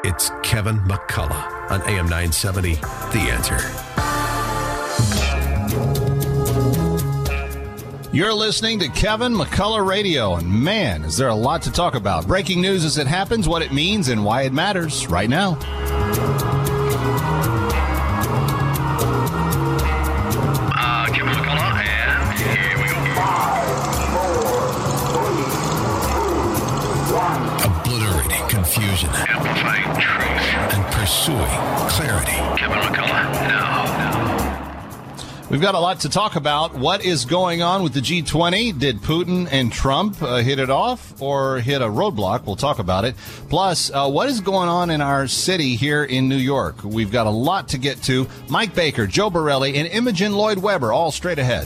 It's Kevin McCullough on AM 970, The Answer. You're listening to Kevin McCullough Radio, and man, is there a lot to talk about. Breaking news as it happens, what it means, and why it matters right now. Kevin McCullough, and here we go. 5, 4, 3, 2, 1. Obliterating confusion. Amplifying truth. And pursuing clarity. Kevin McCullough, now. We've got a lot to talk about. What is going on with the G20? Did Putin and Trump hit it off or hit a roadblock? We'll talk about it. Plus, what is going on in our city here in New York? We've got a lot to get to. Mike Baker, Joe Borelli, and Imogen Lloyd-Webber, all straight ahead.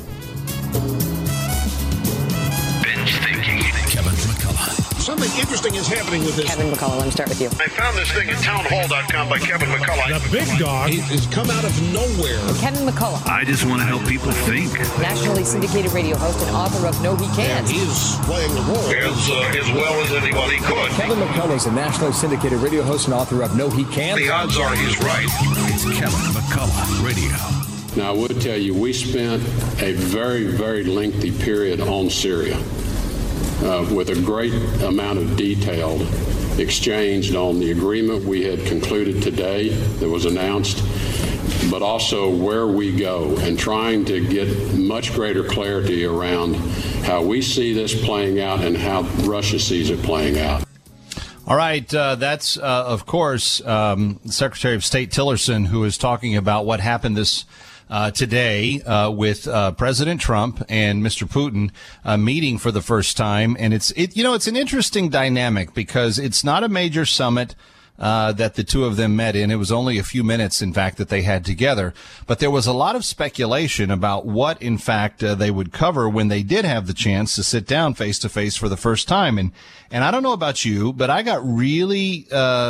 Binge thinking. Kevin McCullough. Something interesting is happening with this. Kevin McCullough, let me start with you. I found this thing at townhall.com by Kevin McCullough. The big dog has come out of nowhere. Kevin McCullough. I just want to help people think. Nationally syndicated radio host and author of No He Can't. He's playing the role as well as anybody could. Kevin McCullough is a nationally syndicated radio host and author of No He Can't. The odds are he's right. It's Kevin McCullough Radio. Now, I would tell you, we spent a very, very lengthy period on Syria with a great amount of detail exchanged on the agreement we had concluded today that was announced, but also where we go and trying to get much greater clarity around how we see this playing out and how Russia sees it playing out. All right, that's, of course, Secretary of State Tillerson, who is talking about what happened today with President Trump and Mr. Putin meeting for the first time. And it's an interesting dynamic because it's not a major summit that the two of them met in. It was only a few minutes, in fact, that they had together. But there was a lot of speculation about what, in fact, they would cover when they did have the chance to sit down face to face for the first time. And I don't know about you, but I got really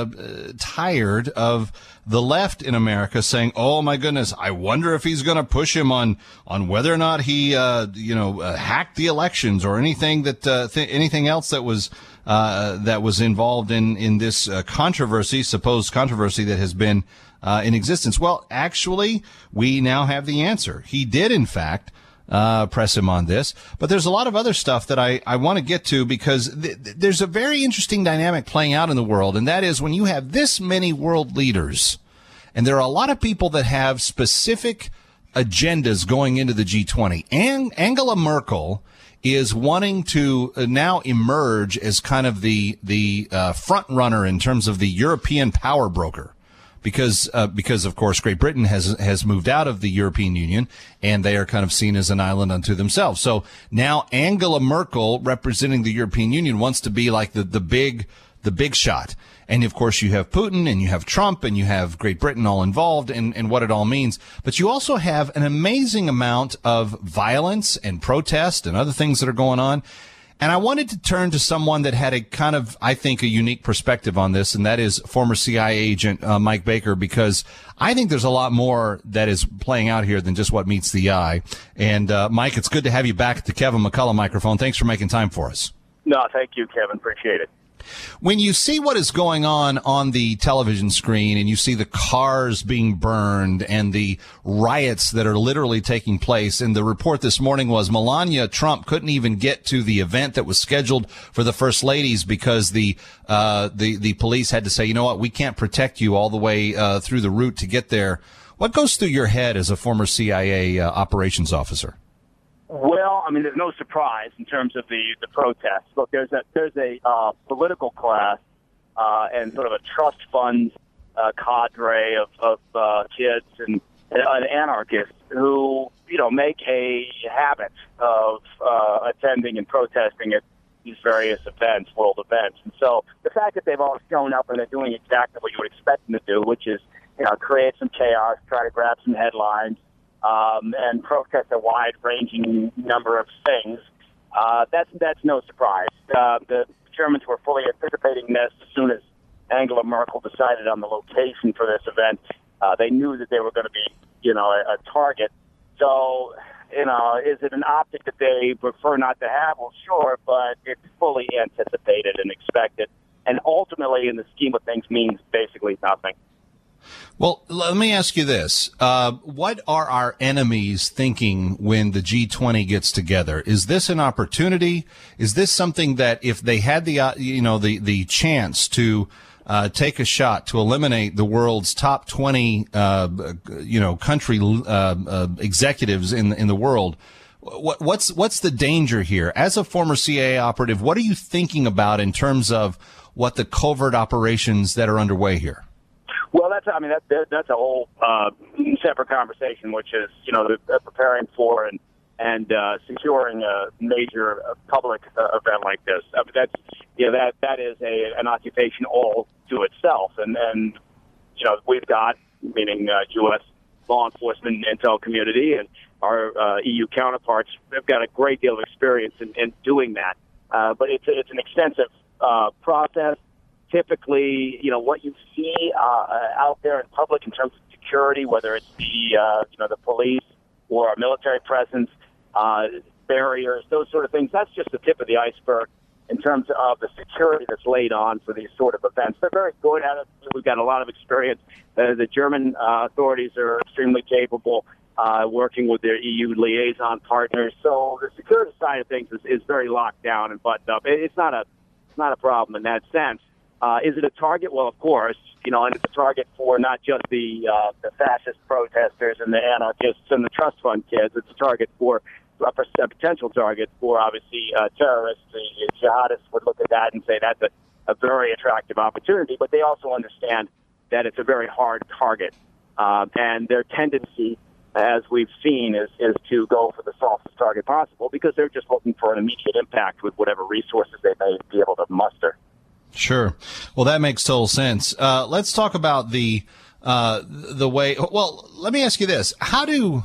tired of the left in America saying, "Oh my goodness, I wonder if he's going to push him on whether or not he hacked the elections or anything anything else that was involved in this supposed controversy that has been in existence." Well, actually, we now have the answer. He did, in fact, press him on this. But there's a lot of other stuff that I want to get to because there's a very interesting dynamic playing out in the world, and that is when you have this many world leaders, and there are a lot of people that have specific agendas going into the G20. And Angela Merkel is wanting to now emerge as kind of the front runner in terms of the European power broker. Because of course Great Britain has moved out of the European Union and they are kind of seen as an island unto themselves. So now Angela Merkel, representing the European Union, wants to be like the big shot. And of course you have Putin and you have Trump and you have Great Britain all involved and what it all means. But you also have an amazing amount of violence and protest and other things that are going on. And I wanted to turn to someone that had a kind of, I think, a unique perspective on this, and that is former CIA agent Mike Baker, because I think there's a lot more that is playing out here than just what meets the eye. And Mike, it's good to have you back at the Kevin McCullough microphone. Thanks for making time for us. No, thank you, Kevin. Appreciate it. When you see what is going on the television screen and you see the cars being burned and the riots that are literally taking place, and the report this morning was Melania Trump couldn't even get to the event that was scheduled for the First Ladies because the police had to say, you know what, we can't protect you all the way through the route to get there. What goes through your head as a former CIA operations officer? Well, I mean, there's no surprise in terms of the protests. Look, there's a political class and sort of a trust fund cadre of kids and anarchists who, make a habit of attending and protesting at these various events, world events. And so the fact that they've all shown up and they're doing exactly what you would expect them to do, which is, create some chaos, try to grab some headlines, and protest a wide-ranging number of things. That's no surprise. The Germans were fully anticipating this as soon as Angela Merkel decided on the location for this event. They knew that they were going to be, a target. So, is it an optic that they prefer not to have? Well, sure, but it's fully anticipated and expected. and ultimately, in the scheme of things, means basically nothing. Well, let me ask you this. What are our enemies thinking when the G20 gets together? Is this an opportunity? Is this something that if they had the chance to take a shot to eliminate the world's top 20 country executives in the world, what's the danger here? As a former CIA operative, what are you thinking about in terms of what the covert operations that are underway here? Well, that's a whole separate conversation, which is preparing for and securing a major public event like this. That is an occupation all to itself, and we've got, meaning U.S. law enforcement and intel community and our EU counterparts, have got a great deal of experience in doing that. But it's an extensive process. Typically, what you see out there in public in terms of security, whether it's the police or our military presence, barriers, those sort of things, that's just the tip of the iceberg in terms of the security that's laid on for these sort of events. They're very good at it. We've got a lot of experience. The German authorities are extremely capable, working with their EU liaison partners. So the security side of things is very locked down and buttoned up. It's not a problem in that sense. Is it a target? Well, of course, and it's a target for not just the fascist protesters and the anarchists and the trust fund kids. It's a target for a potential target for, obviously, terrorists. The jihadists would look at that and say that's a very attractive opportunity, but they also understand that it's a very hard target. And their tendency, as we've seen, is to go for the softest target possible because they're just looking for an immediate impact with whatever resources they may be able to muster. Sure. Well, that makes total sense. Let's talk about the way. Well, let me ask you this: How do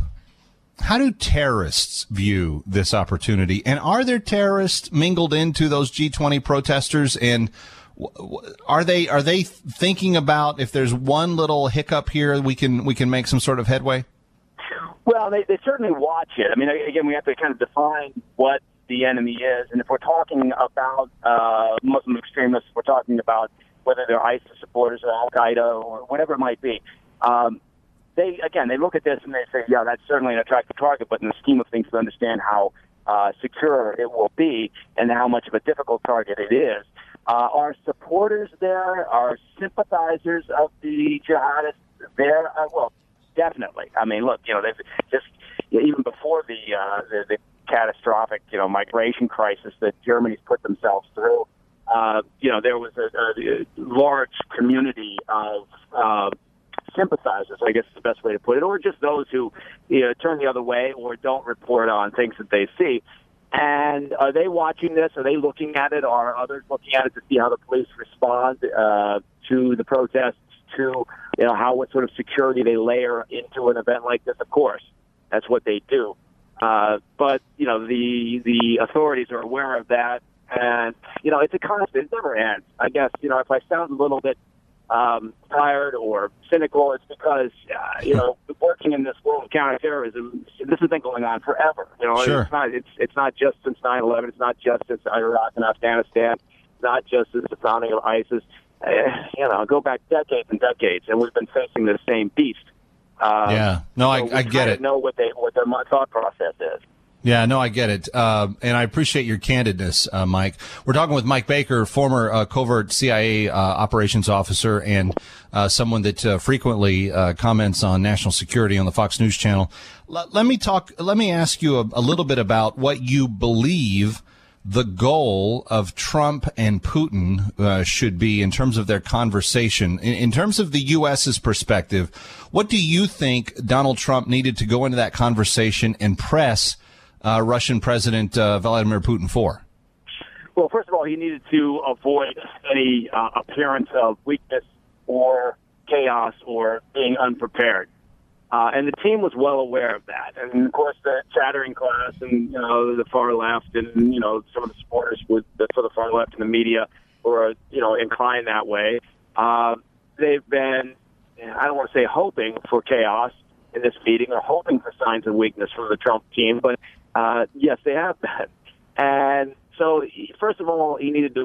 terrorists view this opportunity? And are there terrorists mingled into those G20 protesters? And are they thinking about if there's one little hiccup here, we can make some sort of headway? Well, they certainly watch it. I mean, again, we have to kind of define what the enemy is. And if we're talking about Muslim extremists, we're talking about whether they're ISIS supporters or Al-Qaeda or whatever it might be. They look at this and they say, yeah, that's certainly an attractive target, but in the scheme of things, to understand how secure it will be and how much of a difficult target it is. Are supporters there? Are sympathizers of the jihadists there? Well, definitely. I mean, look, they've just even before the catastrophic, migration crisis that Germany's put themselves through, there was a large community of sympathizers, I guess is the best way to put it, or just those who turn the other way or don't report on things that they see. And are they watching this? Are they looking at it? Are others looking at it to see how the police respond to the protests, to what sort of security they layer into an event like this? Of course, that's what they do. But the authorities are aware of that, and it's a constant. It never ends. I guess if I sound a little bit tired or cynical, it's because working in this world of counterterrorism, this has been going on forever. Sure. It's not just since 9/11. It's not just since Iraq and Afghanistan. It's not just since the founding of ISIS. Go back decades and decades, and we've been facing the same beast. I get it. Know what their thought process is. Yeah, no, I get it. And I appreciate your candidness, Mike. We're talking with Mike Baker, former covert CIA operations officer and someone that frequently comments on national security on the Fox News channel. Let me ask you a little bit about what you believe the goal of Trump and Putin should be in terms of their conversation. In terms of the U.S.'s perspective, what do you think Donald Trump needed to go into that conversation and press Russian President Vladimir Putin for? Well, first of all, he needed to avoid any appearance of weakness or chaos or being unprepared. And the team was well aware of that. And, of course, the chattering class and, the far left and, some of the supporters for the far left in the media were, inclined that way. They've been, I don't want to say hoping for chaos in this meeting or hoping for signs of weakness from the Trump team, but yes, they have been. And so, first of all, he needed to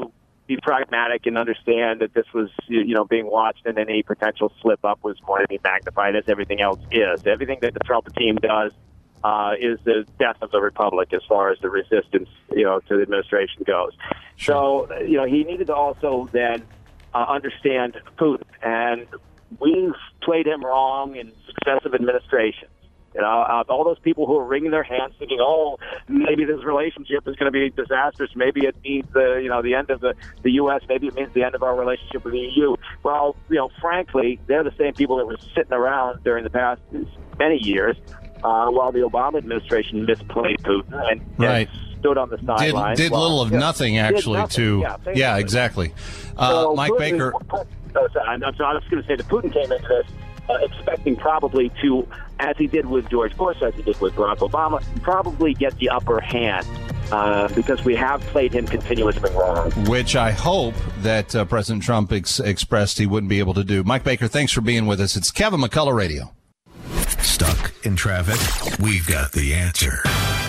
be pragmatic and understand that this was, being watched, and any potential slip up was going to be magnified as everything else is. Everything that the Trump team does is the death of the republic as far as the resistance, to the administration goes. Sure. So, he needed to also then understand Putin, and we've played him wrong in successive administrations. All those people who are wringing their hands thinking, maybe this relationship is going to be disastrous. Maybe it means the end of the U.S. Maybe it means the end of our relationship with the EU. Well, frankly, they're the same people that were sitting around during the past many years while the Obama administration misplayed Putin and stood on the sidelines. Did little of nothing, actually, exactly. So Mike Putin, Baker. I was going to say that Putin came into this expecting probably to, as he did with George Bush, as he did with Barack Obama, probably get the upper hand because we have played him continuously wrong. Which I hope that President Trump expressed he wouldn't be able to do. Mike Baker, thanks for being with us. It's Kevin McCullough Radio. Stuck in traffic? We've got the answer.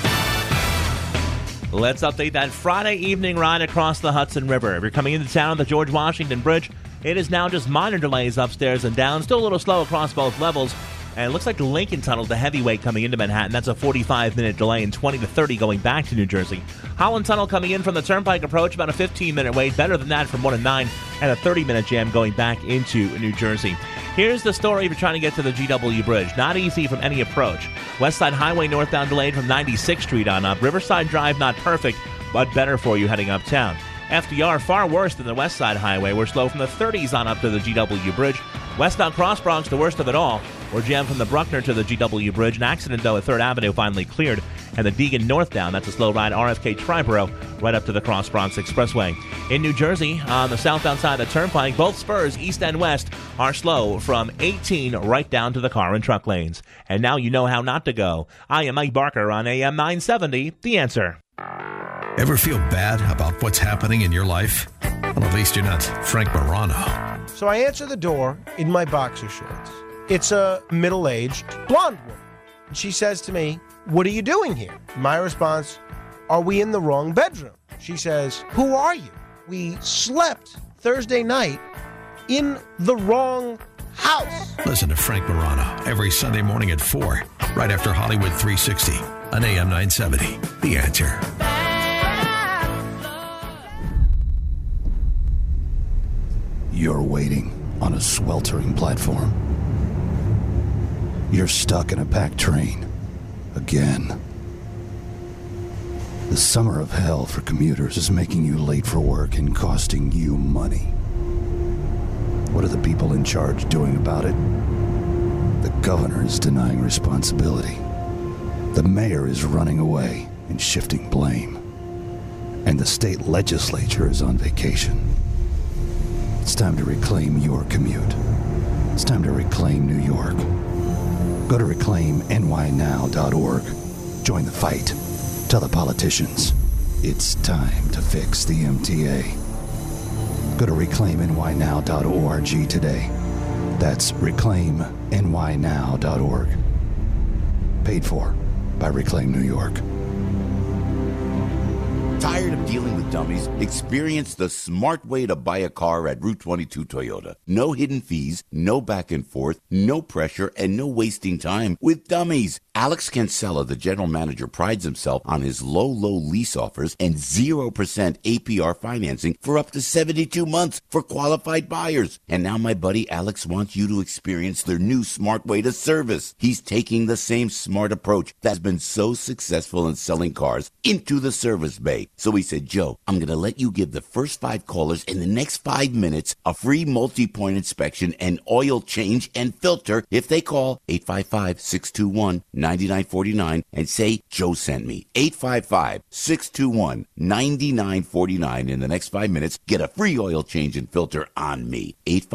Let's update that Friday evening ride across the Hudson River. If you're coming into town on the George Washington Bridge, it is now just minor delays upstairs and down. Still a little slow across both levels. And it looks like the Lincoln Tunnel's the heavyweight coming into Manhattan. That's a 45-minute delay and 20 to 30 going back to New Jersey. Holland Tunnel coming in from the Turnpike approach, about a 15-minute wait. Better than that from 1 and 9, and a 30-minute jam going back into New Jersey. Here's the story if you're trying to get to the GW Bridge. Not easy from any approach. West Side Highway northbound delayed from 96th Street on up. Riverside Drive not perfect, but better for you heading uptown. FDR far worse than the West Side Highway. We're slow from the 30s on up to the GW Bridge. Westbound Cross Bronx, the worst of it all. We're jammed from the Bruckner to the GW Bridge. An accident, though, at 3rd Avenue finally cleared. And the Deegan northbound, that's a slow ride, RFK Triborough, right up to the Cross Bronx Expressway. In New Jersey, on the southbound side of the Turnpike, both spurs, east and west, are slow from 18 right down to the car and truck lanes. And now you know how not to go. I am Mike Barker on AM 970, The Answer. Ever feel bad about what's happening in your life? Well, at least you're not Frank Morano. So I answer the door in my boxer shorts. It's a middle-aged blonde woman. She says to me, "What are you doing here?" My response, "Are we in the wrong bedroom?" She says, "Who are you?" We slept Thursday night in the wrong house. Listen to Frank Morano every Sunday morning at 4, right after Hollywood 360 on AM 970. The Answer. You're waiting on a sweltering platform. You're stuck in a packed train. Again. The summer of hell for commuters is making you late for work and costing you money. What are the people in charge doing about it? The governor is denying responsibility. The mayor is running away and shifting blame. And the state legislature is on vacation. It's time to reclaim your commute. It's time to reclaim New York. Go to reclaimnynow.org. Join the fight. Tell the politicians it's time to fix the MTA. Go to reclaimnynow.org today. That's reclaimnynow.org. Paid for by Reclaim New York. Tired of dealing with dummies? Experience the smart way to buy a car at Route 22 Toyota. No hidden fees, no back and forth, no pressure, and no wasting time with dummies. Alex Cancella, the general manager, prides himself on his low lease offers and 0% APR financing for up to 72 months for qualified buyers. And now my buddy Alex wants you to experience their new smart way to service. He's taking the same smart approach that's been so successful in selling cars into the service bay. So he said, "Joe, I'm going to let you give the first 5 callers in the next 5 minutes a free multi-point inspection and oil change and filter if they call 855-621-9949 and say Joe sent me. 855-621-9949 in the next 5 minutes. Get a free oil change and filter on me.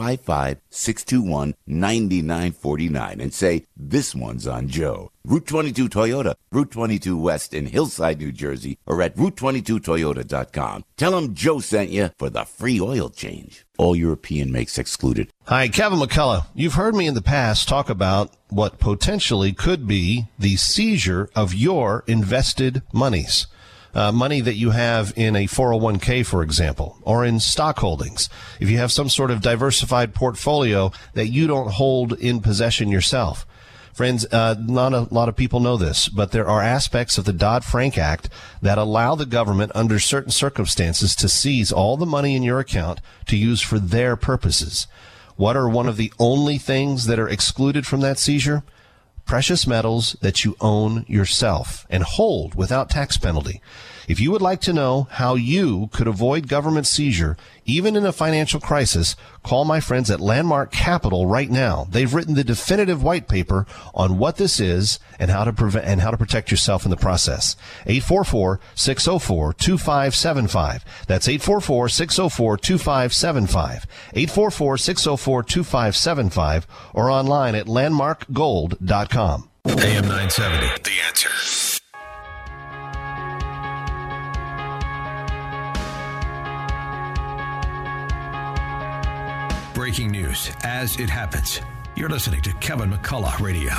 855-621-9949 and say this one's on Joe. Route 22 Toyota, Route 22 West in Hillside, New Jersey, or at Route22Toyota.com. Tell them Joe sent you for the free oil change. All European makes excluded. Hi, Kevin McCullough. You've heard me in the past talk about what potentially could be the seizure of your invested monies. money that you have in a 401k, for example, or in stock holdings, if you have some sort of diversified portfolio that you don't hold in possession yourself. Friends, not a lot of people know this, but there are aspects of the Dodd-Frank Act that allow the government under certain circumstances to seize all the money in your account to use for their purposes. What are one of the only things that are excluded from that seizure? Precious metals that you own yourself and hold without tax penalty. If you would like to know how you could avoid government seizure, even in a financial crisis, call my friends at Landmark Capital right now. They've written the definitive white paper on what this is and how to prevent and how to protect yourself in the process. 844-604-2575. That's 844-604-2575. 844-604-2575 or online at landmarkgold.com. AM 970, The Answer. Breaking news as it happens. You're listening to Kevin McCullough Radio.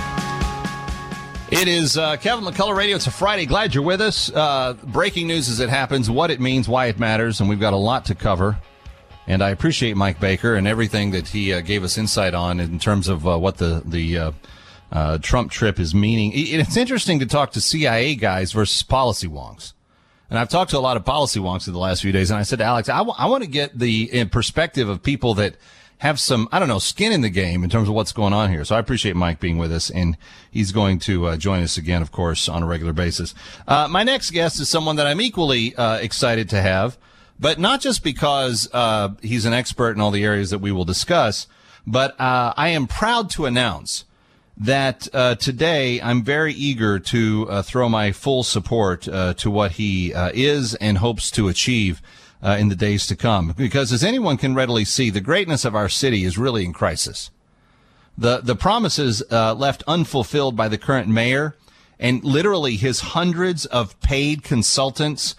It is Kevin McCullough Radio. It's a Friday. Glad you're with us. Breaking news as it happens, what it means, why it matters, and we've got a lot to cover. And I appreciate Mike Baker and everything that he gave us insight on in terms of what the Trump trip is meaning. It's interesting to talk to CIA guys versus policy wonks. And I've talked to a lot of policy wonks in the last few days, and I said to Alex, I want to get the perspective of people that have some, skin in the game in terms of what's going on here. So I appreciate Mike being with us, and he's going to join us again, of course, on a regular basis. My next guest is someone that I'm equally excited to have, but not just because he's an expert in all the areas that we will discuss, but I am proud to announce that today I'm very eager to throw my full support to what he is and hopes to achieve in the days to come. Because as anyone can readily see, the greatness of our city is really in crisis. The promises left unfulfilled by the current mayor and literally his hundreds of paid consultants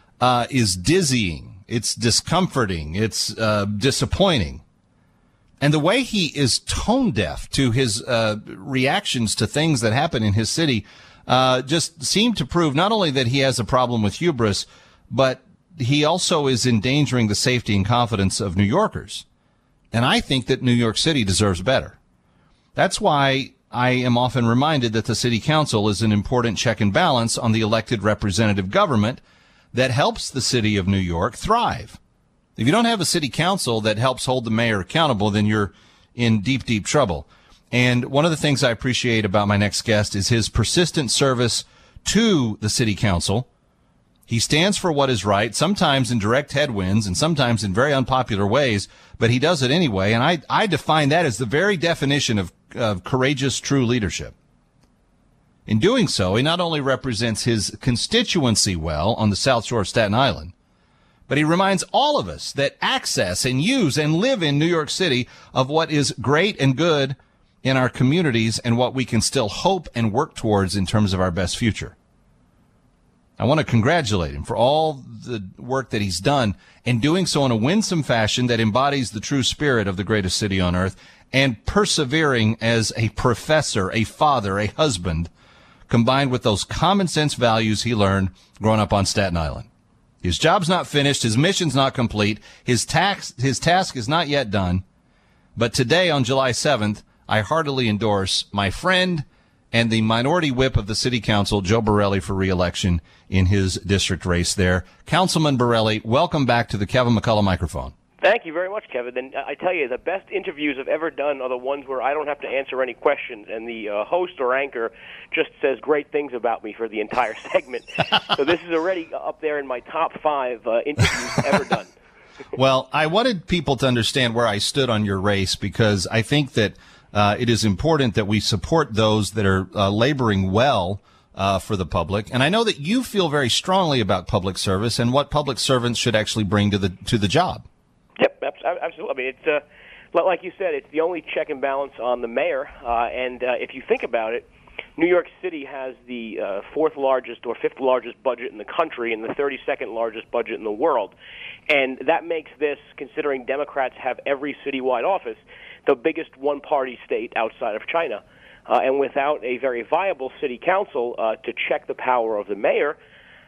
is dizzying. It's discomforting. It's disappointing. And the way he is tone deaf to his reactions to things that happen in his city just seem to prove not only that he has a problem with hubris, but he also is endangering the safety and confidence of New Yorkers. And I think that New York City deserves better. That's why I am often reminded that the city council is an important check and balance on the elected representative government that helps the city of New York thrive. If you don't have a city council that helps hold the mayor accountable, then you're in deep, deep trouble. And one of the things I appreciate about my next guest is his persistent service to the city council. He stands for what is right, sometimes in direct headwinds and sometimes in very unpopular ways, but he does it anyway. And I define that as the very definition of courageous, true leadership. In doing so, he not only represents his constituency well on the South Shore of Staten Island, but he reminds all of us that access and use and live in New York City of what is great and good in our communities and what we can still hope and work towards in terms of our best future. I want to congratulate him for all the work that he's done and doing so in a winsome fashion that embodies the true spirit of the greatest city on earth and persevering as a professor, a father, a husband, combined with those common sense values he learned growing up on Staten Island. His job's not finished. His mission's not complete. His task is not yet done. But today, on July 7th, I heartily endorse my friend and the minority whip of the city council, Joe Borelli, for re-election in his district race there. Councilman Borelli, welcome back to the Kevin McCullough microphone. Thank you very much, Kevin. And I tell you, the best interviews I've ever done are the ones where I don't have to answer any questions, and the host or anchor just says great things about me for the entire segment. So this is already up there in my top 5 interviews ever done. Well, I wanted people to understand where I stood on your race because I think that it is important that we support those that are laboring well for the public. And I know that you feel very strongly about public service and what public servants should actually bring to the job. Yep, absolutely. I mean, it's like you said, it's the only check and balance on the mayor. And if you think about it, New York City has the 4th largest or 5th largest budget in the country and the 32nd largest budget in the world. And that makes this, considering Democrats have every citywide office, the biggest one-party state outside of China. And without a very viable city council to check the power of the mayor,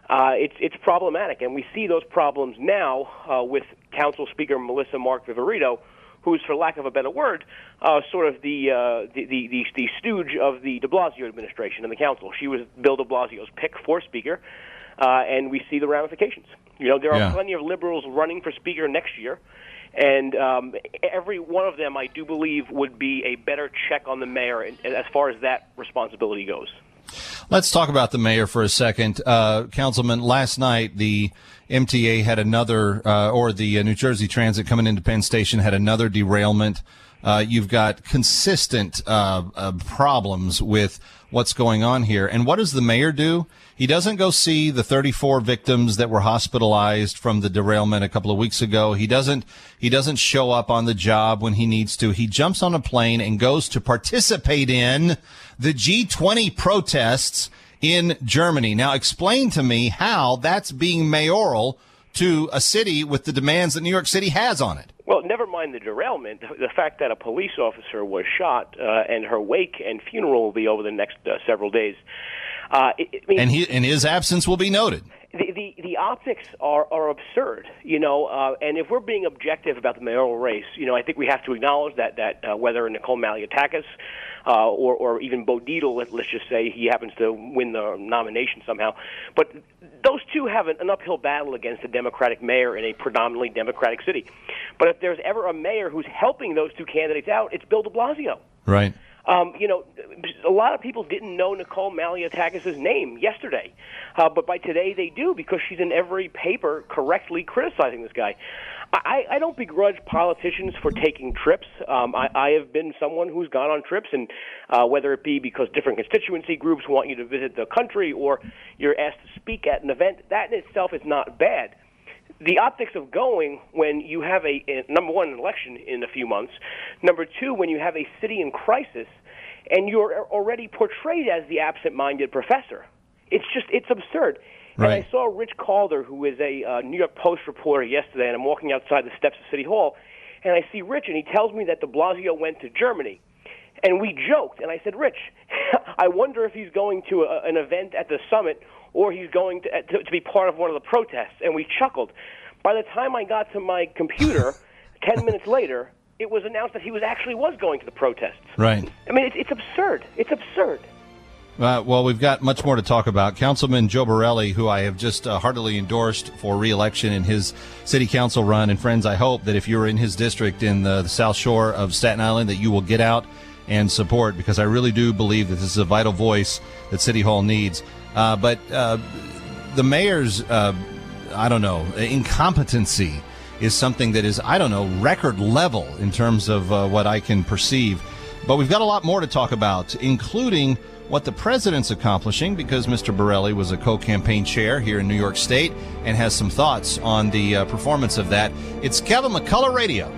it's problematic. And we see those problems now with Council Speaker Melissa Mark Viverito, who's, for lack of a better word, sort of the stooge of the de Blasio administration and the council. She was Bill de Blasio's pick for Speaker, and we see the ramifications. You know, there are plenty of liberals running for Speaker next year, and every one of them, I do believe, would be a better check on the mayor as far as that responsibility goes. Let's talk about the mayor for a second. Councilman, last night the MTA had another, or the New Jersey Transit coming into Penn Station had another derailment. You've got consistent problems with what's going on here. And what does the mayor do? He doesn't go see the 34 victims that were hospitalized from the derailment a couple of weeks ago. He doesn't show up on the job when he needs to. He jumps on a plane and goes to participate in the G20 protests in Germany. Now, explain to me how that's being mayoral to a city with the demands that New York City has on it. Well, never mind the derailment, the fact that a police officer was shot, and her wake and funeral will be over the next several days. And his absence will be noted. The optics are absurd, you know, and if we're being objective about the mayoral race, you know, I think we have to acknowledge that whether Nicole Malliotakis or even Bo Dietl, let's just say he happens to win the nomination somehow, but those two have an uphill battle against a Democratic mayor in a predominantly Democratic city. But if there's ever a mayor who's helping those two candidates out, it's Bill de Blasio. Right. You know, a lot of people didn't know Nicole Malliotakis' name yesterday, but by today they do because she's in every paper correctly criticizing this guy. I don't begrudge politicians for taking trips. I have been someone who's gone on trips, and whether it be because different constituency groups want you to visit the country or you're asked to speak at an event, that in itself is not bad. The optics of going when you have number one, an election in a few months, number two, when you have a city in crisis, and you're already portrayed as the absent-minded professor. It's absurd. Right. And I saw Rich Calder, who is a New York Post reporter, yesterday, and I'm walking outside the steps of City Hall, and I see Rich, and he tells me that de Blasio went to Germany. And we joked, and I said, Rich, I wonder if he's going to an event at the summit or he's going to be part of one of the protests. And we chuckled. By the time I got to my computer, 10 minutes later, it was announced that he was going to the protests. Right. I mean, it's absurd. It's absurd. Well, we've got much more to talk about. Councilman Joe Borelli, who I have just heartily endorsed for re-election in his city council run. And friends, I hope that if you're in his district in the South Shore of Staten Island, that you will get out and support, because I really do believe that this is a vital voice that City Hall needs. But the mayor's, incompetency is something that is, record level in terms of what I can perceive. But we've got a lot more to talk about, including what the president's accomplishing, because Mr. Borelli was a co-campaign chair here in New York State and has some thoughts on the performance of that. It's Kevin McCullough Radio.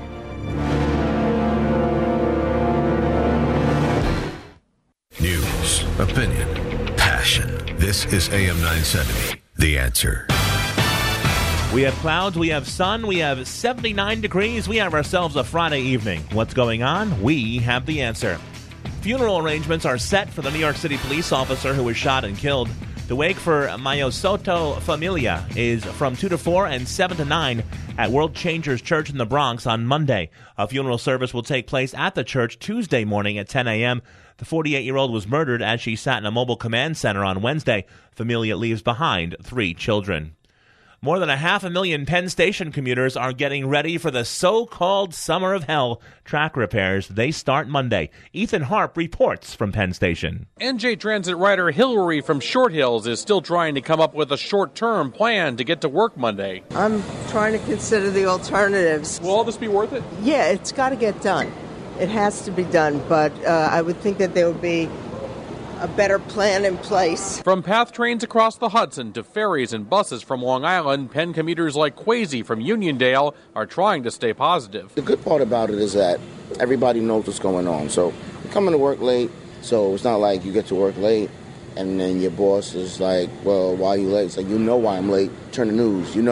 News, opinion, passion. This is AM 970, The Answer. We have clouds, we have sun, we have 79 degrees. We have ourselves a Friday evening. What's going on? We have the answer. Funeral arrangements are set for the New York City police officer who was shot and killed. The wake for Mayo Soto Familia is from 2 to 4 and 7 to 9 at World Changers Church in the Bronx on Monday. A funeral service will take place at the church Tuesday morning at 10 a.m. The 48-year-old was murdered as she sat in a mobile command center on Wednesday. Familia leaves behind 3 children. More than 500,000 Penn Station commuters are getting ready for the so-called Summer of Hell track repairs. They start Monday. Ethan Harp reports from Penn Station. NJ Transit rider Hillary from Short Hills is still trying to come up with a short-term plan to get to work Monday. I'm trying to consider the alternatives. Will all this be worth it? Yeah, it's got to get done. It has to be done, but I would think that there would be a better plan in place. From PATH trains across the Hudson to ferries and buses from Long Island, Penn commuters like Quasi from Uniondale are trying to stay positive. The good part about it is that everybody knows what's going on. So you're coming to work late, so it's not like you get to work late and then your boss is like, well, why are you late? It's like, you know why I'm late. Turn the news, you know.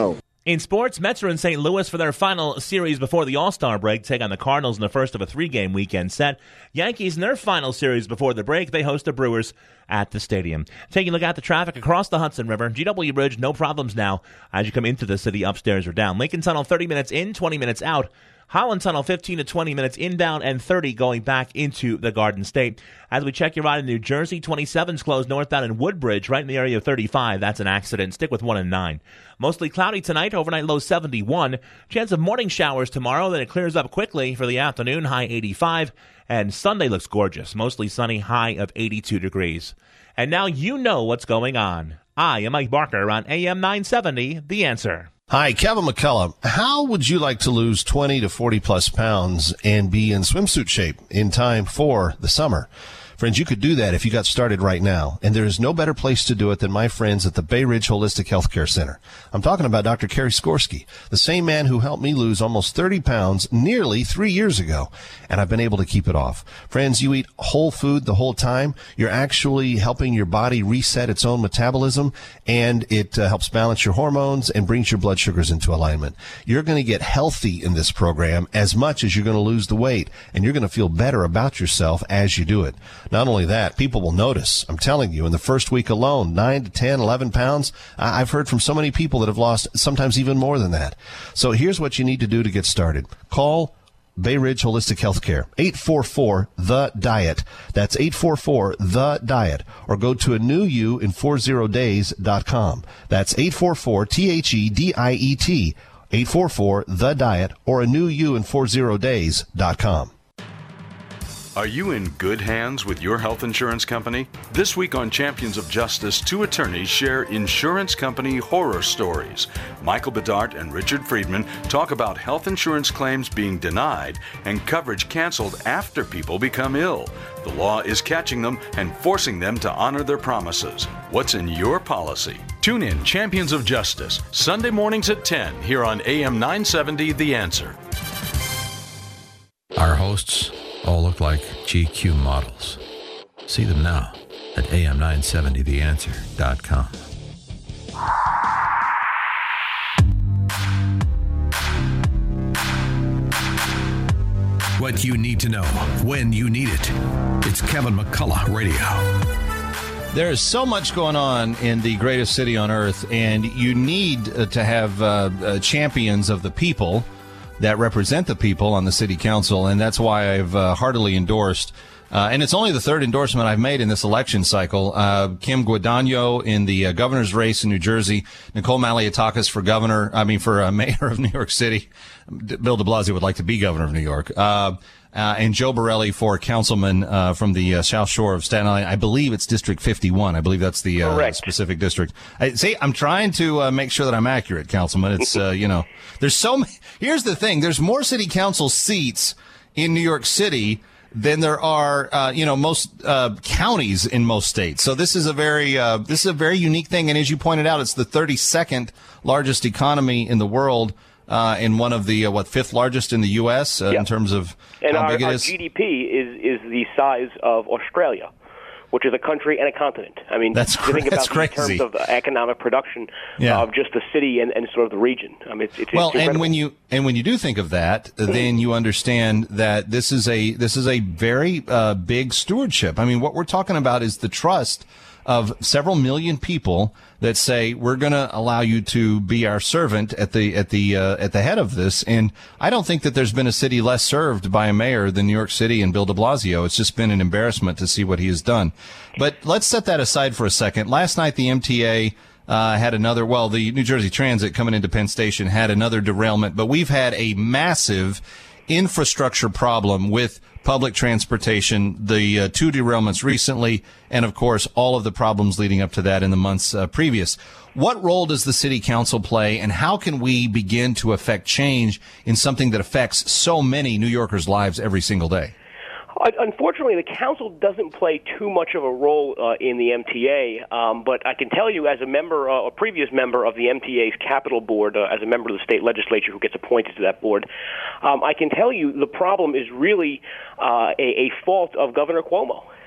In sports, Mets are in St. Louis for their final series before the All-Star break, take on the Cardinals in the first of a 3-game weekend set. Yankees in their final series before the break, they host the Brewers at the stadium. Taking a look at the traffic across the Hudson River, GW Bridge, no problems now as you come into the city upstairs or down. Lincoln Tunnel, 30 minutes in, 20 minutes out. Holland Tunnel, 15 to 20 minutes inbound and 30 going back into the Garden State. As we check your ride in New Jersey, 27's closed northbound in Woodbridge, right in the area of 35. That's an accident. Stick with 1 and 9. Mostly cloudy tonight, overnight low 71. Chance of morning showers tomorrow, then it clears up quickly for the afternoon, high 85. And Sunday looks gorgeous, mostly sunny, high of 82 degrees. And now you know what's going on. I am Mike Barker on AM 970, The Answer. Hi, Kevin McCullough. How would you like to lose 20 to 40 plus pounds and be in swimsuit shape in time for the summer? Friends, you could do that if you got started right now, and there is no better place to do it than my friends at the Bay Ridge Holistic Healthcare Center. I'm talking about Dr. Kerry Skorsky, the same man who helped me lose almost 30 pounds nearly 3 years ago, and I've been able to keep it off. Friends, you eat whole food the whole time. You're actually helping your body reset its own metabolism, and it helps balance your hormones and brings your blood sugars into alignment. You're going to get healthy in this program as much as you're going to lose the weight, and you're going to feel better about yourself as you do it. Not only that, people will notice. I'm telling you, in the first week alone, 9 to 10, 11 pounds. I've heard from so many people that have lost sometimes even more than that. So here's what you need to do to get started. Call Bay Ridge Holistic Healthcare, 844-THE-DIET. That's 844-THE-DIET. Or go to anewyouin40days.com. That's 844-THEDIET, 844-THE-DIET, or anewyouin40days.com. Are you in good hands with your health insurance company? This week on Champions of Justice, 2 attorneys share insurance company horror stories. Michael Bedart and Richard Friedman talk about health insurance claims being denied and coverage canceled after people become ill. The law is catching them and forcing them to honor their promises. What's in your policy? Tune in Champions of Justice, Sunday mornings at 10 here on AM 970 The Answer. Our hosts all look like GQ models. See them now at am970theanswer.com. What you need to know when you need it. It's Kevin McCullough Radio. There is so much going on in the greatest city on earth, and you need to have champions of the people that represent the people on the city council, and that's why I've heartily endorsed, and it's only the 3rd endorsement I've made in this election cycle, Kim Guadagno in the governor's race in New Jersey, Nicole Malliotakis for mayor of New York City. Bill de Blasio would like to be governor of New York. And Joe Borelli for councilman from the South Shore of Staten Island. I believe it's District 51. I believe that's the specific district. I'm trying to make sure that I'm accurate, Councilman. It's, there's so many. Here's the thing. There's more city council seats in New York City than there are, most counties in most states. So this is a very unique thing. And as you pointed out, it's the 32nd largest economy in the world. In one of the, 5th largest in the U.S. In terms of how big it is? And our GDP is the size of Australia, which is a country and a continent. I mean, that's you think about crazy. In terms of economic production of just the city and sort of the region. I mean, it's and when you do think of that, then you understand that this is a very big stewardship. I mean, what we're talking about is the trust of several million people that say we're going to allow you to be our servant at the head of this. And I don't think that there's been a city less served by a mayor than New York City and Bill de Blasio. It's just been an embarrassment to see what he has done. But let's set that aside for a second. Last night, the MTA had the New Jersey Transit coming into Penn Station had another derailment. But we've had a massive infrastructure problem with public transportation, the 2 derailments recently, and of course all of the problems leading up to that in the months previous. What role does the city council play, and how can we begin to affect change in something that affects so many New Yorkers' lives every single day? Unfortunately, the council doesn't play too much of a role in the MTA, but I can tell you as a previous member of the MTA's Capital Board, as a member of the state legislature who gets appointed to that board, I can tell you the problem is really a fault of Governor Cuomo.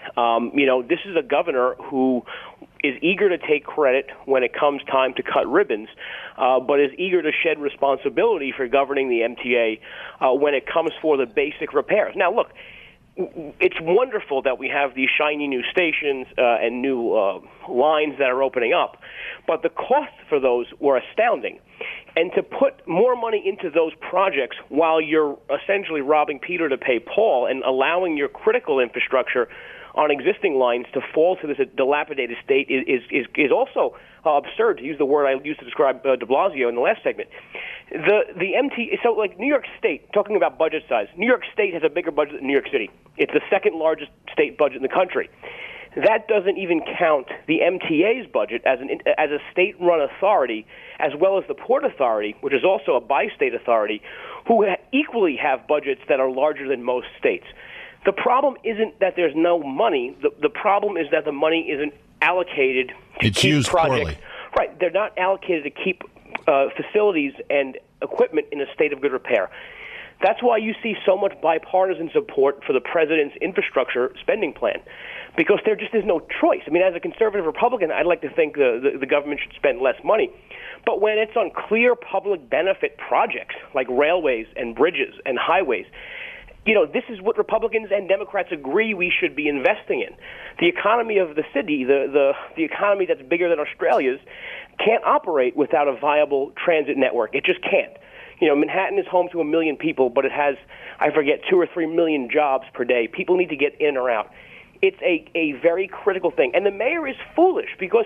This is a governor who is eager to take credit when it comes time to cut ribbons, but is eager to shed responsibility for governing the MTA when it comes for the basic repairs. Now, look, it's wonderful that we have these shiny new stations and new lines that are opening up, but the costs for those were astounding. And to put more money into those projects while you're essentially robbing Peter to pay Paul and allowing your critical infrastructure on existing lines to fall to this dilapidated state is also absurd, to use the word I used to describe de Blasio in the last segment. The MT, so like New York State, talking about budget size, New York State has a bigger budget than New York City. It's the second largest state budget in the country. That doesn't even count the MTA's budget as a state-run authority, as well as the Port Authority, which is also a bi-state authority, who equally have budgets that are larger than most states. The problem isn't that there's no money. The problem is that the money isn't allocated to keep projects. Poorly. Right. They're not allocated to keep facilities and equipment in a state of good repair. That's why you see so much bipartisan support for the president's infrastructure spending plan, because there just is no choice. I mean, as a conservative Republican, I'd like to think the government should spend less money. But when it's on clear public benefit projects like railways and bridges and highways, this is what Republicans and Democrats agree we should be investing in. The economy of the city, the economy that's bigger than Australia's, can't operate without a viable transit network. It just can't. Manhattan is home to 1 million people, but it has, 2 or 3 million jobs per day. People need to get in or out. It's a very critical thing. And the mayor is foolish because,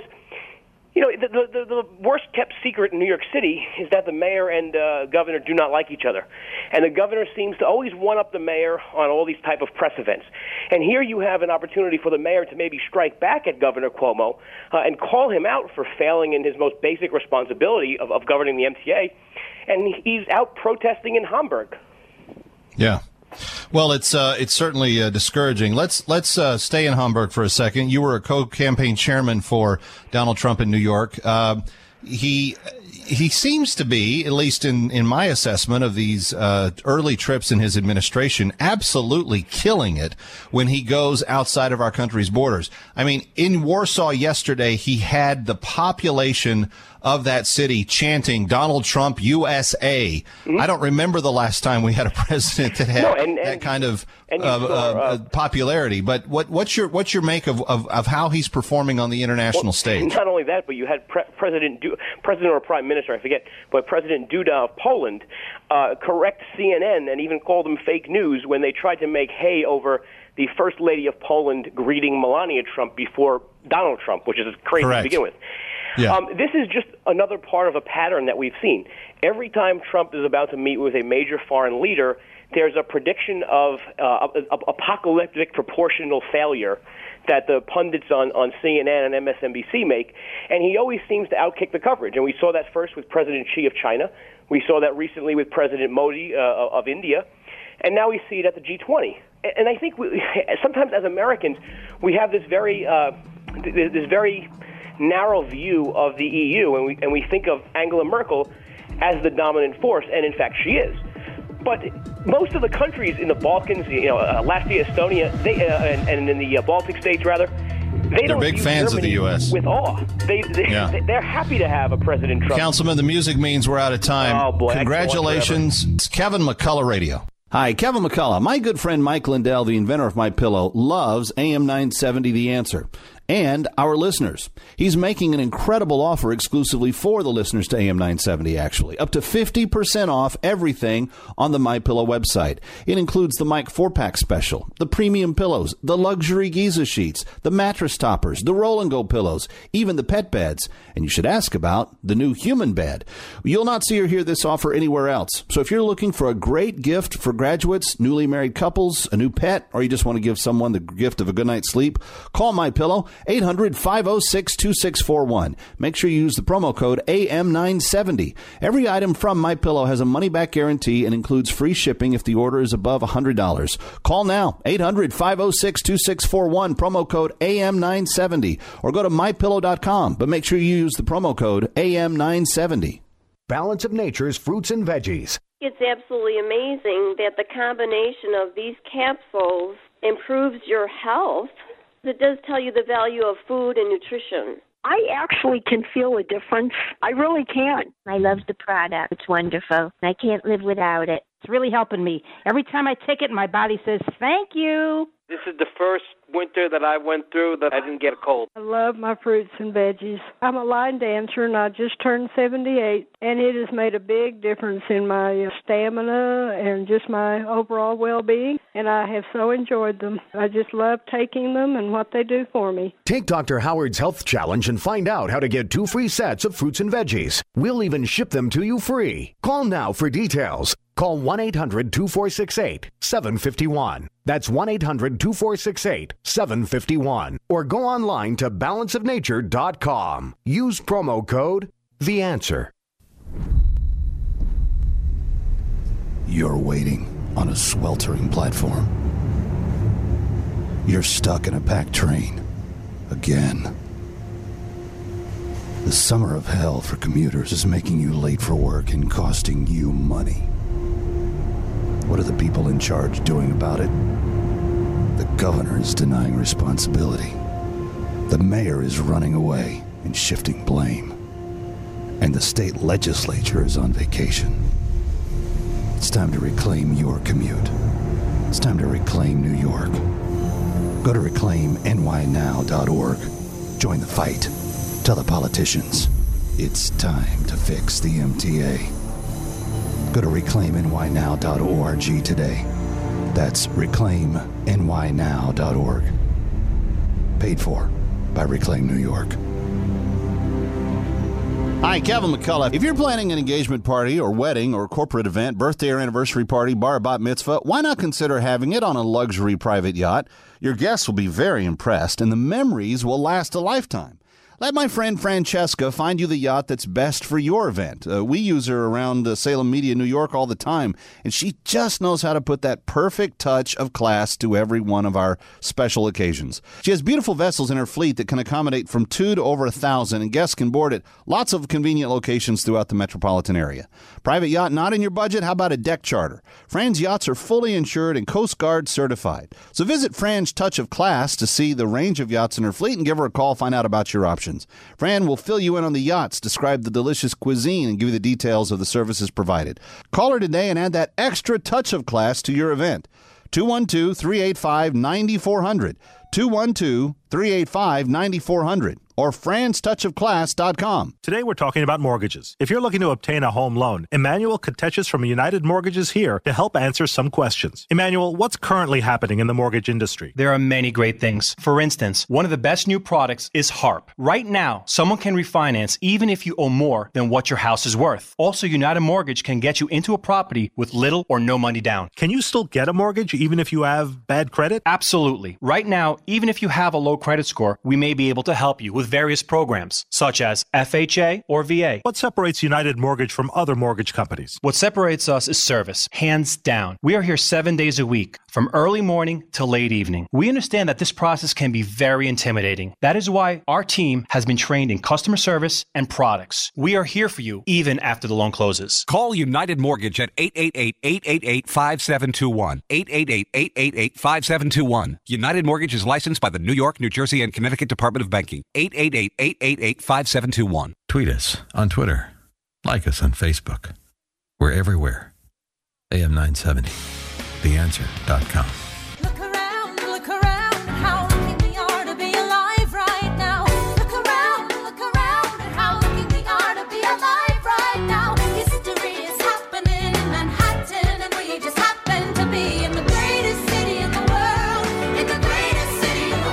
the worst-kept secret in New York City is that the mayor and governor do not like each other. And the governor seems to always one-up the mayor on all these type of press events. And here you have an opportunity for the mayor to maybe strike back at Governor Cuomo and call him out for failing in his most basic responsibility of governing the MTA. And he's out protesting in Hamburg. Yeah. Well, it's certainly discouraging. Let's stay in Hamburg for a second. You were a co-campaign chairman for Donald Trump in New York. He seems to be, at least in my assessment of these early trips in his administration, absolutely killing it when he goes outside of our country's borders. I mean, in Warsaw yesterday, he had the population of that city chanting Donald Trump USA. Mm-hmm. I don't remember the last time we had a president that had that kind of popularity. But what's your make of how he's performing on the international stage? Not only that, but you had President or Prime Minister, I forget, but President Duda of Poland correct CNN and even call them fake news when they tried to make hay over the First Lady of Poland greeting Melania Trump before Donald Trump, which is crazy to begin with. Yeah. This is just another part of a pattern that we've seen. Every time Trump is about to meet with a major foreign leader, there's a prediction of apocalyptic proportional failure that the pundits on CNN and MSNBC make, and he always seems to outkick the coverage. And we saw that first with President Xi of China. We saw that recently with President Modi of India. And now we see it at the G20. And I think sometimes as Americans, we have this very narrow view of the EU, and we think of Angela Merkel as the dominant force, and in fact she is. But most of the countries in the Balkans, Latvia, Estonia, and in the Baltic states, rather, they're big fans Germany of the U.S. with awe. They're happy to have a President Trump. Councilman, the music means we're out of time. Oh, boy, congratulations. It's Kevin McCullough Radio. Hi, Kevin McCullough. My good friend Mike Lindell, the inventor of MyPillow, loves AM 970 The Answer and our listeners. He's making an incredible offer exclusively for the listeners to AM 970, actually. Up to 50% off everything on the MyPillow website. It includes the Mike 4-pack special, the premium pillows, the luxury Giza sheets, the mattress toppers, the roll and go pillows, even the pet beds. And you should ask about the new human bed. You'll not see or hear this offer anywhere else. So if you're looking for a great gift for graduates, newly married couples, a new pet, or you just want to give someone the gift of a good night's sleep, call MyPillow. 800-506-2641. Make sure you use the promo code AM970. Every item from MyPillow has a money-back guarantee and includes free shipping if the order is above $100. Call now, 800-506-2641, promo code AM970, or go to MyPillow.com, but make sure you use the promo code AM970. Balance of Nature's fruits and veggies. It's absolutely amazing that the combination of these capsules improves your health It does tell you the value of food and nutrition. I actually can feel a difference. I really can. I love the product. It's wonderful. I can't live without it. It's really helping me. Every time I take it, my body says, thank you. This is the first winter that I went through that I didn't get a cold. I love my fruits and veggies. I'm a line dancer, and I just turned 78, and it has made a big difference in my stamina and just my overall well-being, and I have so enjoyed them. I just love taking them and what they do for me. Take Dr. Howard's Health Challenge and find out how to get 2 free sets of fruits and veggies. We'll even ship them to you free. Call now for details. Call 1-800-2468-751. That's 1-800-2468-751. Or go online to balanceofnature.com. Use promo code The Answer. You're waiting on a sweltering platform. You're stuck in a packed train. Again. The summer of hell for commuters is making you late for work and costing you money. What are the people in charge doing about it? The governor is denying responsibility. The mayor is running away and shifting blame. And the state legislature is on vacation. It's time to reclaim your commute. It's time to reclaim New York. Go to reclaimnynow.org. Join the fight. Tell the politicians it's time to fix the MTA. Go to reclaimnynow.org today. That's reclaimnynow.org. Paid for by Reclaim New York. Hi, Kevin McCullough. If you're planning an engagement party or wedding or corporate event, birthday or anniversary party, bar, bat mitzvah, why not consider having it on a luxury private yacht? Your guests will be very impressed, and the memories will last a lifetime. Let my friend Francesca find you the yacht that's best for your event. We use her around Salem Media, New York all the time, and she just knows how to put that perfect touch of class to every one of our special occasions. She has beautiful vessels in her fleet that can accommodate from 2 to over 1,000, and guests can board at lots of convenient locations throughout the metropolitan area. Private yacht not in your budget? How about a deck charter? Fran's yachts are fully insured and Coast Guard certified. So visit Fran's Touch of Class to see the range of yachts in her fleet and give her a call, find out about your options. Fran will fill you in on the yachts, describe the delicious cuisine, and give you the details of the services provided. Call her today and add that extra touch of class to your event. 212-385-9400. 212-385-9400. Or franstouchofclass.com. Today we're talking about mortgages. If you're looking to obtain a home loan, Emmanuel Kateches from United Mortgage is here to help answer some questions. Emmanuel, what's currently happening in the mortgage industry? There are many great things. For instance, one of the best new products is HARP. Right now, someone can refinance even if you owe more than what your house is worth. Also, United Mortgage can get you into a property with little or no money down. Can you still get a mortgage even if you have bad credit? Absolutely. Right now, even if you have a low credit score, we may be able to help you with various programs, such as FHA or VA. What separates United Mortgage from other mortgage companies? What separates us is service, hands down. We are here 7 days a week, from early morning to late evening. We understand that this process can be very intimidating. That is why our team has been trained in customer service and products. We are here for you, even after the loan closes. Call United Mortgage at 888-888-5721. 888-888-5721. United Mortgage is licensed by the New York, New Jersey, and Connecticut Department of Banking. 888-888-5721. Tweet us on Twitter. Like us on Facebook. We're everywhere. AM 970. TheAnswer.com. Look around, how lucky we are to be alive right now. Look around, how lucky we are to be alive right now. History is happening in Manhattan, and we just happen to be in the greatest city in the world. In the greatest city in the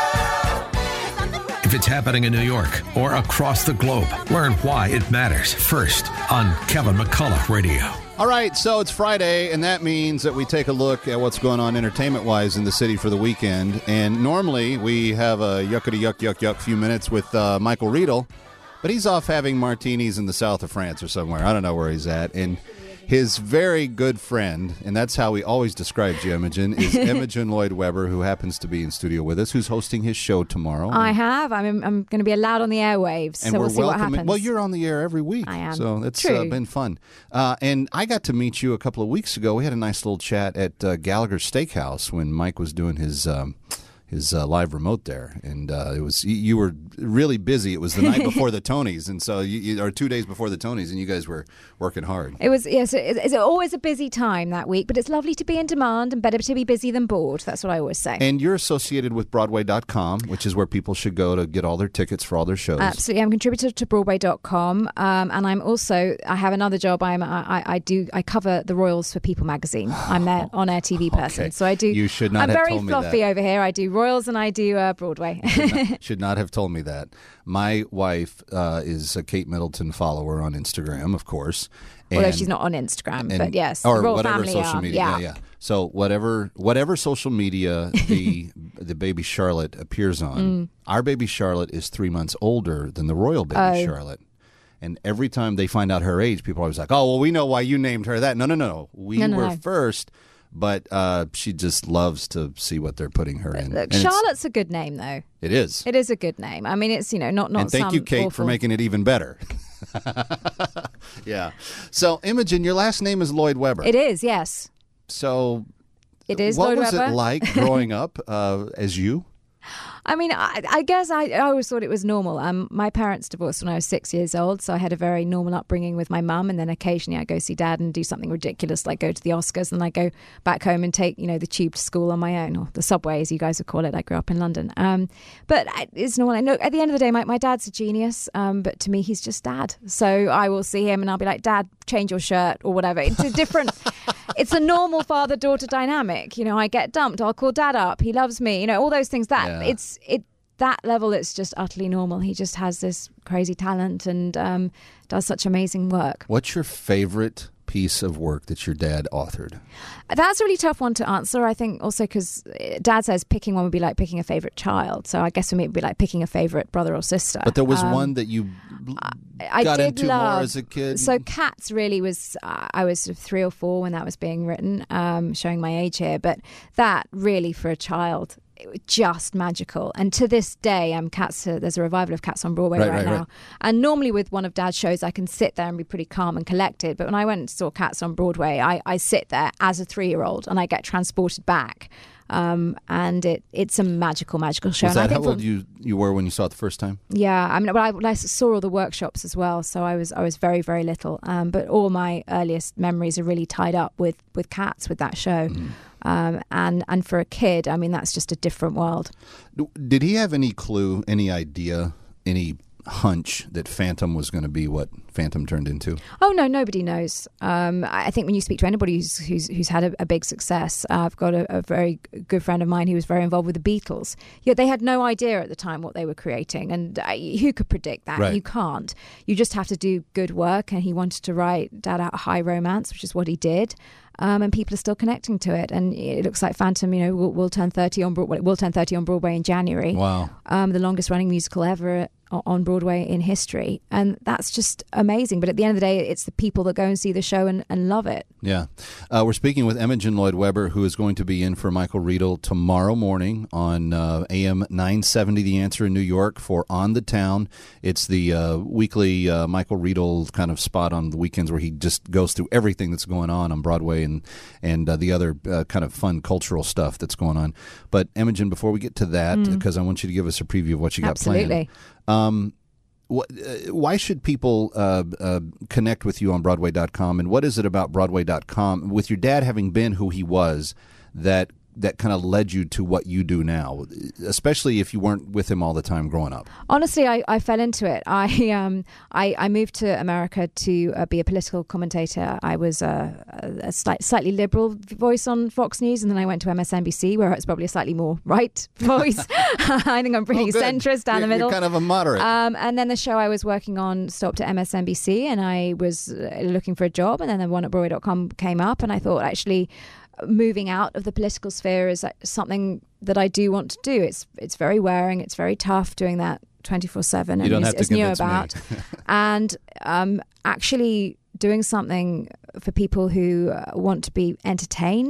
world. If it's happening in New York or across the globe, learn why it matters first on Kevin McCullough Radio. All right, so it's Friday, and that means that we take a look at what's going on entertainment-wise in the city for the weekend. And normally we have a yuck few minutes with Michael Riedel, but he's off having martinis in the south of France or somewhere. I don't know where he's at. And his very good friend, and that's how he always describes you, Imogen, is Imogen Lloyd Webber, who happens to be in studio with us, who's hosting his show tomorrow. I'm going to be allowed on the airwaves, so we'll see what happens. Well, you're on the air every week. I am. So that's been fun. And I got to meet you a couple of weeks ago. We had a nice little chat at Gallagher Steakhouse when Mike was doing his his live remote there, and it was you were really busy. It was the night before the Tonys, and so or 2 days before the Tonys, and you guys were working hard. It was it's always a busy time that week, but it's lovely to be in demand and better to be busy than bored. That's what I always say. And you're associated with Broadway.com, which is where people should go to get all their tickets for all their shows. Absolutely, I'm a contributor to Broadway.com, and I have another job. I cover the Royals for People magazine. I'm their on-air TV person, so I do. You should not I'm have very told me fluffy that. over here. I do Royals and I do Broadway. Should not have told me that. My wife is a Kate Middleton follower on Instagram, of course. Although she's not on Instagram, but yes, or the Royal whatever family social are. media. Yeah. So whatever social media the baby Charlotte appears on, our baby Charlotte is 3 months older than the royal baby Charlotte. And every time they find out her age, people are always like, "Oh, well, we know why you named her that." No. We were first. But she just loves to see what they're putting her in. Look, Charlotte's a good name, though. It is. It is a good name. I mean, it's not. And thank you, Kate, for making it even better. Yeah. So, Imogen, your last name is Lloyd Webber. It is, yes. So, it is. What Lloyd was Webber. it like growing up as you? I mean, I guess I always thought it was normal. My parents divorced when I was 6 years old, so I had a very normal upbringing with my mum, and then occasionally I go see Dad and do something ridiculous, like go to the Oscars, and I go back home and take, the tube to school on my own, or the subway, as you guys would call it. I grew up in London. But it's normal. I know at the end of the day, my dad's a genius, but to me, he's just Dad. So I will see him and I'll be like, Dad, change your shirt or whatever. It's a different... It's a normal father-daughter dynamic. I get dumped. I'll call Dad up. He loves me. All those things. That level, it's just utterly normal. He just has this crazy talent and does such amazing work. What's your favorite piece of work that your dad authored? That's a really tough one to answer, I think, also because Dad says picking one would be like picking a favorite child. So I guess for me it would be like picking a favorite brother or sister. But there was one that you got into more as a kid? So Cats really was, I was sort of 3 or 4 when that was being written, showing my age here. But that really, for a child, it was just magical. And to this day, Cats. There's a revival of Cats on Broadway right now. Right. And normally with one of Dad's shows, I can sit there and be pretty calm and collected. But when I went and saw Cats on Broadway, I sit there as a 3-year-old and I get transported back. And it's a magical show. Was that how old you were when you saw it the first time? Yeah, I mean, I saw all the workshops as well, so I was very, very little. But all my earliest memories are really tied up with Cats, with that show. And for a kid, I mean, that's just a different world. Did he have any clue, any idea, any hunch that Phantom was going to be what Phantom turned into? Oh no, nobody knows. I think when you speak to anybody who's had a big success, I've got a very good friend of mine who was very involved with the Beatles. Yet they had no idea at the time what they were creating, and who could predict that? Right. You can't. You just have to do good work. And he wanted to write Dad Out High Romance, which is what he did. And people are still connecting to it, and it looks like Phantom, will turn 30 on Broadway. It will turn 30 on Broadway in January. Wow! The longest running musical ever on Broadway in history, and that's just amazing. But at the end of the day, it's the people that go and see the show and love it. Yeah. We're speaking with Imogen Lloyd Webber, who is going to be in for Michael Riedel tomorrow morning on AM 970 The Answer in New York for On the Town. It's the weekly Michael Riedel kind of spot on the weekends where he just goes through everything that's going on Broadway and the other kind of fun cultural stuff that's going on. But Imogen, before we get to that, because I want you to give us a preview of what you got planned. Why should people connect with you on Broadway.com, and what is it about Broadway.com, with your dad having been who he was, that kind of led you to what you do now, especially if you weren't with him all the time growing up? Honestly, I fell into it. I moved to America to be a political commentator. I was a slightly liberal voice on Fox News, and then I went to MSNBC, where it's probably a slightly more right voice. I think I'm pretty centrist down the middle. You're kind of a moderate. And then the show I was working on stopped at MSNBC, and I was looking for a job, and then the one at Broadway.com came up, and I thought, actually, moving out of the political sphere is something that I do want to do. It's very wearing. It's very tough doing that 24/7. You don't have to convince me. And actually doing something for people who want to be entertained,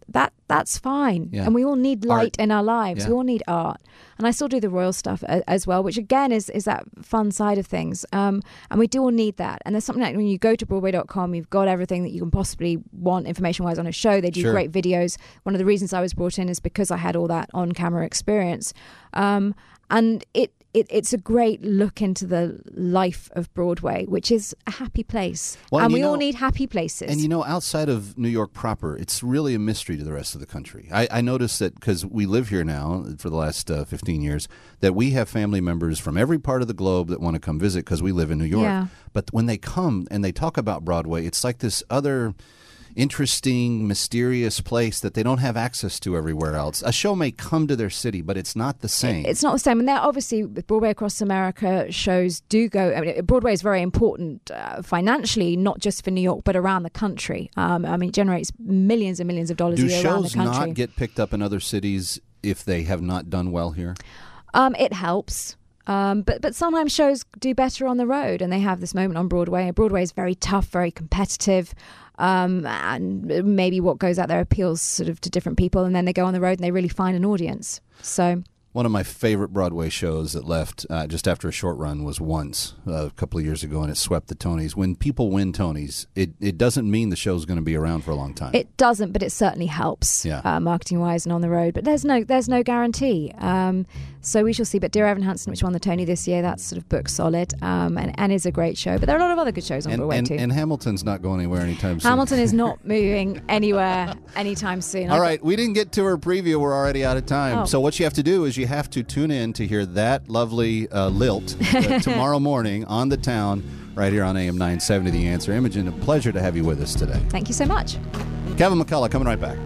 that's fine. Yeah. And we all need light in our lives. Yeah. We all need art. And I still do the royal stuff as well, which again is that fun side of things. And we do all need that. And there's something like when you go to Broadway.com, you've got everything that you can possibly want information-wise on a show. They do Sure. great videos. One of the reasons I was brought in is because I had all that on-camera experience. And it's a great look into the life of Broadway, which is a happy place. Well, and we you all know- need happy places. And outside of New York proper, it's really a mystery to the rest of the country. I noticed that because we live here now for the last 15 years, that we have family members from every part of the globe that want to come visit because we live in New York. Yeah. But when they come and they talk about Broadway, it's like this other interesting, mysterious place that they don't have access to everywhere else. A show may come to their city, but it's not the same. It's not the same. And there, obviously, with Broadway Across America, shows do go. I mean, Broadway is very important financially, not just for New York, but around the country. It generates millions and millions of dollars Do a year around the shows country. not get picked up in other cities if they have not done well here? It helps. But sometimes shows do better on the road, and they have this moment on Broadway. Broadway is very tough, very competitive, and maybe what goes out there appeals sort of to different people, and then they go on the road and they really find an audience. So One of my favorite Broadway shows that left just after a short run was Once a couple of years ago, and it swept the Tonys. When people win Tonys, it doesn't mean the show's going to be around for a long time. it doesn't, but it certainly helps, marketing wise and on the road. But there's no guarantee. So we shall see. But Dear Evan Hansen, which won the Tony this year, that's sort of book solid, and is a great show. But there are a lot of other good shows on Broadway too. And Hamilton's not going anywhere anytime soon. Hamilton is not moving anywhere anytime soon. All right, we didn't get to our preview. We're already out of time. Oh. So what you have to do is you have to tune in to hear that lovely lilt tomorrow morning on The Town right here on AM 970 The Answer. Imogen, a pleasure to have you with us today. Thank you so much. Kevin McCullough coming right back.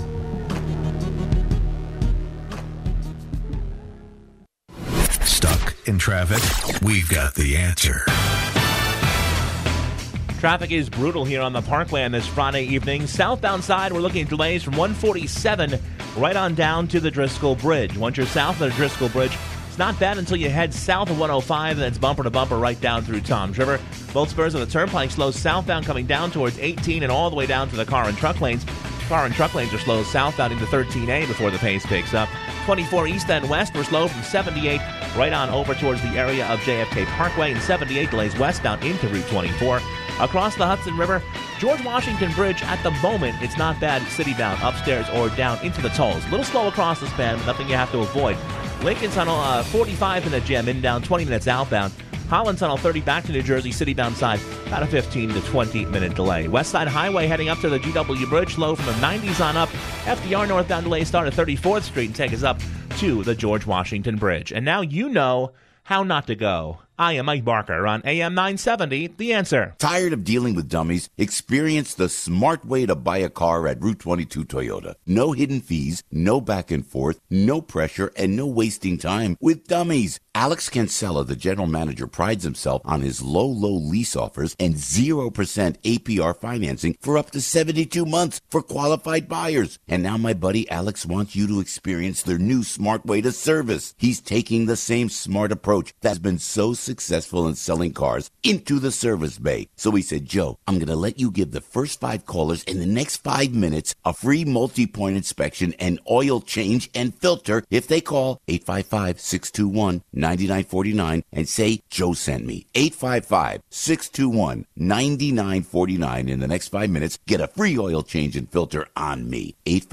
Stuck in traffic? We've got the answer. Traffic is brutal here on the Parkway on this Friday evening. Southbound side, we're looking at delays from 147 right on down to the Driscoll Bridge. Once you're south of the Driscoll Bridge, it's not bad until you head south of 105, and it's bumper to bumper right down through Toms River. Both spurs of the turnpike slow southbound coming down towards 18 and all the way down to the car and truck lanes. Car and truck lanes are slow southbound into 13A before the pace picks up. 24 east and west, we're slow from 78 right on over towards the area of JFK Parkway, and 78 delays westbound into Route 24. Across the Hudson River, George Washington Bridge, at the moment, it's not bad citybound, upstairs or down into the tolls. A little slow across the span, but nothing you have to avoid. Lincoln Tunnel, 45 minute jam, in down 20 minutes outbound. Holland Tunnel, 30 back to New Jersey, citybound side, about a 15 to 20 minute delay. West Side Highway heading up to the GW Bridge, slow from the 90s on up. FDR northbound delays start at 34th Street and take us up to the George Washington Bridge. And now you know how not to go. I am Mike Barker on AM 970, The Answer. Tired of dealing with dummies? Experience the smart way to buy a car at Route 22 Toyota. No hidden fees, no back and forth, no pressure, and no wasting time with dummies. Alex Cancella, the general manager, prides himself on his low lease offers and 0% APR financing for up to 72 months for qualified buyers. And now my buddy Alex wants you to experience their new smart way to service. He's taking the same smart approach that's been so successful in selling cars into the service bay. So he said, Joe, I'm going to let you give the first 5 callers in the next 5 minutes a free multi-point inspection and oil change and filter if they call 855-621-9949 and say Joe sent me. 855-621-9949. In the next 5 minutes, get a free oil change and filter on me.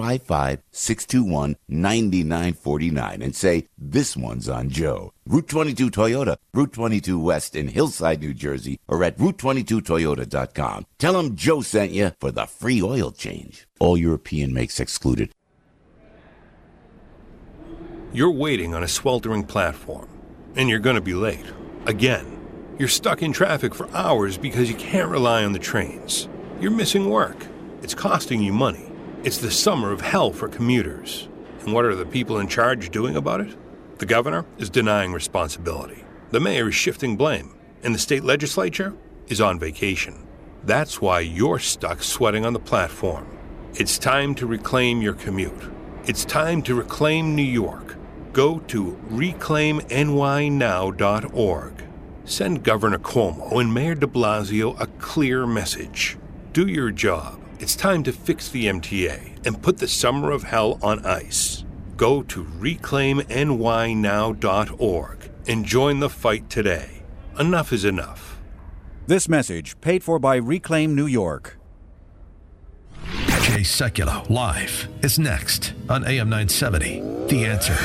855-621-9949 and say this one's on Joe. Route 22 Toyota, Route 22 West in Hillside, New Jersey, or at Route22Toyota.com. Tell them Joe sent you for the free oil change. All European makes excluded. You're waiting on a sweltering platform, and you're going to be late. Again. You're stuck in traffic for hours because you can't rely on the trains. You're missing work. It's costing you money. It's the summer of hell for commuters. And what are the people in charge doing about it? The governor is denying responsibility. The mayor is shifting blame. And the state legislature is on vacation. That's why you're stuck sweating on the platform. It's time to reclaim your commute. It's time to reclaim New York. Go to reclaimnynow.org. Send Governor Cuomo and Mayor de Blasio a clear message. Do your job. It's time to fix the MTA and put the summer of hell on ice. Go to reclaimnynow.org and join the fight today. Enough is enough. This message paid for by Reclaim New York. Jay Sekulow live is next on AM 970. The Answer.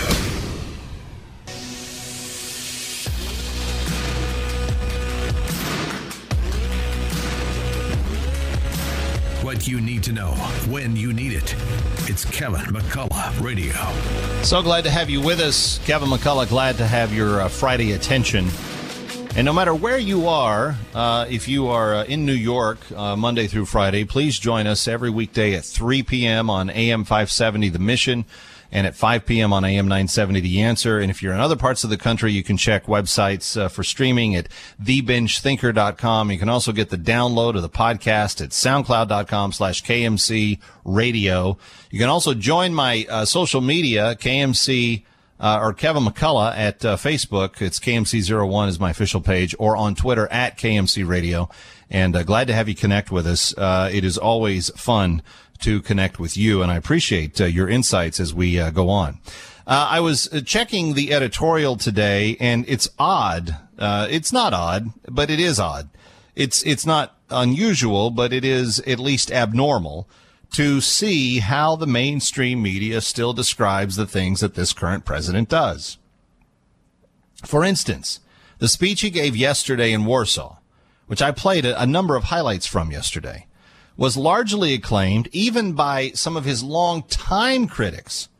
What you need to know when you need it. It's Kevin McCullough Radio. So glad to have you with us. Kevin McCullough, glad to have your Friday attention. And no matter where you are, if you are in New York Monday through Friday, please join us every weekday at 3 p.m. on AM 570 The Mission and at 5 p.m. on AM 970 The Answer. And if you're in other parts of the country, you can check websites for streaming at thebingethinker.com. You can also get the download of the podcast at soundcloud.com/KMC Radio. You can also join my social media, KMC or Kevin McCullough at Facebook. It's KMC01 is my official page, or on Twitter at KMC Radio. And glad to have you connect with us. It is always fun to connect with you, and I appreciate your insights as we go on. I was checking the editorial today, and it's odd. It's not odd, but it is odd. It's not unusual, but it is at least abnormal to see how the mainstream media still describes the things that this current president does. For instance, the speech he gave yesterday in Warsaw, which I played a number of highlights from yesterday, was largely acclaimed even by some of his longtime critics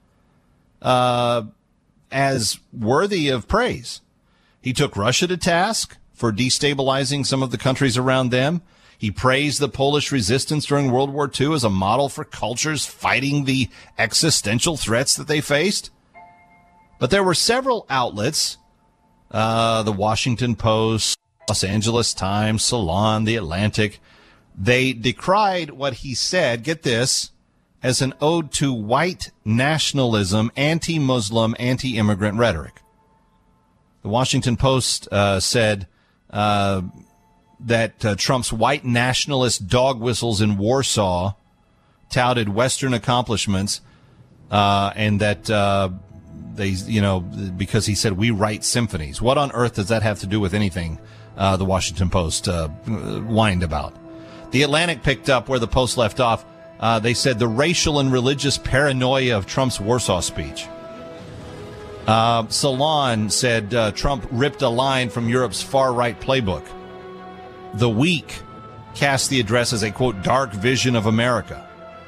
as worthy of praise. He took Russia to task for destabilizing some of the countries around them. He praised the Polish resistance during World War II as a model for cultures fighting the existential threats that they faced. But there were several outlets, the Washington Post, Los Angeles Times, Salon, The Atlantic. They decried what he said, get this, as an ode to white nationalism, anti-Muslim, anti-immigrant rhetoric. The Washington Post said that Trump's white nationalist dog whistles in Warsaw touted Western accomplishments, and that they, because he said we write symphonies. What on earth does that have to do with anything? The Washington Post whined about. The Atlantic picked up where the Post left off. They said the racial and religious paranoia of Trump's Warsaw speech. Salon said Trump ripped a line from Europe's far-right playbook. The Week cast the address as a, quote, dark vision of America.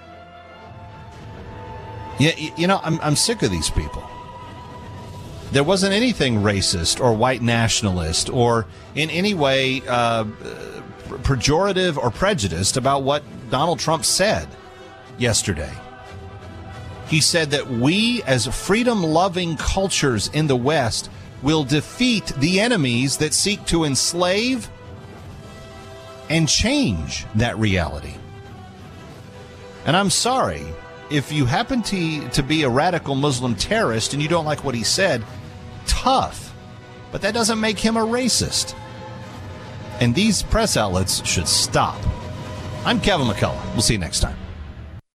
Yeah, I'm sick of these people. There wasn't anything racist or white nationalist or in any way pejorative or prejudiced about what Donald Trump said yesterday. He said that we, as freedom-loving cultures in the West, will defeat the enemies that seek to enslave and change that reality. And I'm sorry, if you happen to be a radical Muslim terrorist and you don't like what he said, tough. But that doesn't make him a racist. And these press outlets should stop. I'm Kevin McCullough. We'll see you next time.